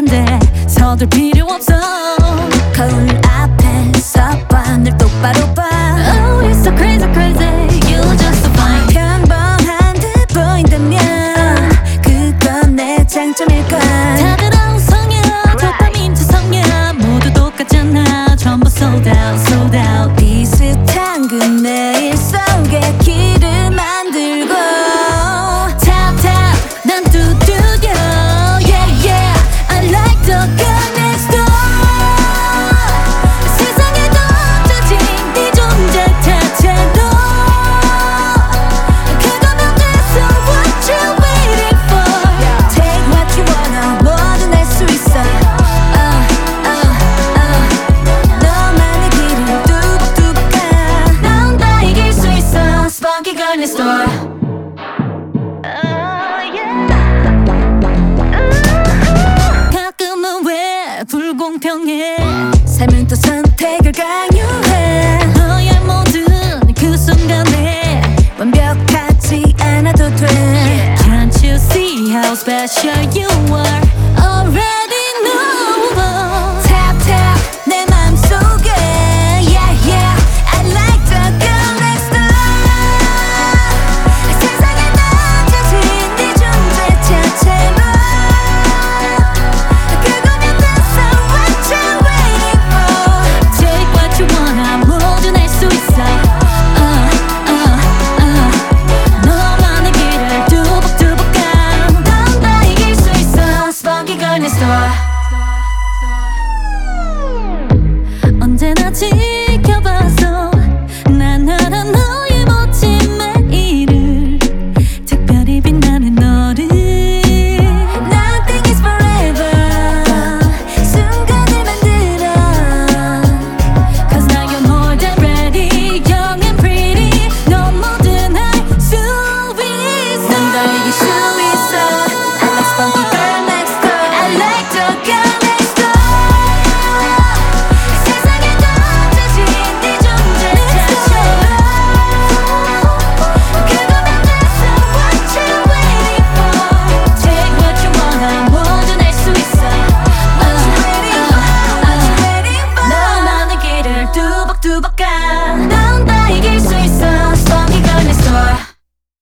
건데 서둘 필요 없어. 거울 앞에서 봐, 늘 똑바로 봐. Oh, you're so crazy, crazy. You're just so fine. 평범한 듯 보인다면 그건 내 장점일까. 다들 아우성이야, 도파민 투성이야. 모두 똑같잖아, 전부 sold out, sold out. 비슷한 그 매일 속에 길을 만들고 Tap, tap, 난 두드려. Yeah, yeah, I like the girl next door. 세상에도 없어진 네 존재 자체도 그거면 됐어. What you waiting for? Take what you wanna, 뭐든 할 수 있어. 너만의 길은 뚝뚝 가. 난 다 이길 수 있어. Spunky girl next door. 가끔은 왜 불공평해? 삶은 또 선택을 강요해. 너의 모든 그 순간에 완벽하지 않아도 돼. Can't you see how special you are?